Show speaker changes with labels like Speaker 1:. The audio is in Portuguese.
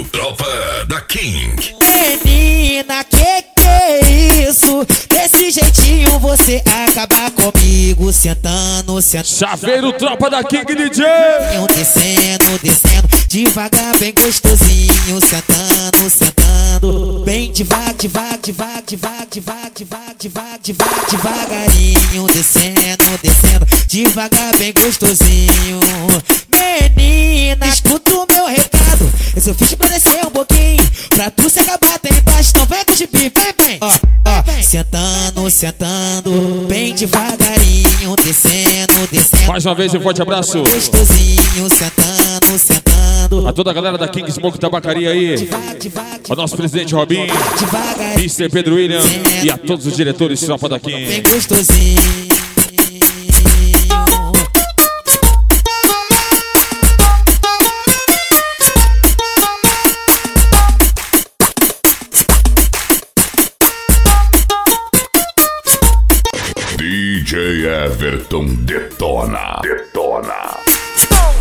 Speaker 1: o Tropa da King.
Speaker 2: Menina, que é isso? Desse jeitinho você acaba comigo. Sentando, sentando.
Speaker 3: Chaveiro, Tropa da King DJ.
Speaker 2: Descendo, descendo, devagar, bem gostosinho. Sentando, sentando, bem devagar, devagar, devagar, devagar, devagar, devagar, devagar, devagar, devagarinho. Descendo, descendo, devagar, bem gostosinho. Menina, escuta o meu recado. Esse eu fiz pra descer um pouquinho, pra tu se acabar até embaixo. Então vem com o chipi, vem, vem. Ó, ó, sentando, sentando, bem devagarinho. Descendo, descendo.
Speaker 3: Mais uma vez um forte abraço
Speaker 2: Gostosinho, sentando, sentando.
Speaker 3: a toda a galera da King Smoke Tabacaria aí, ao nosso presidente Robinho, Mr. Pedro William e a todos os diretores Tropa da King.
Speaker 2: Bem gostosinho.
Speaker 1: DJ Everton detona. Detona.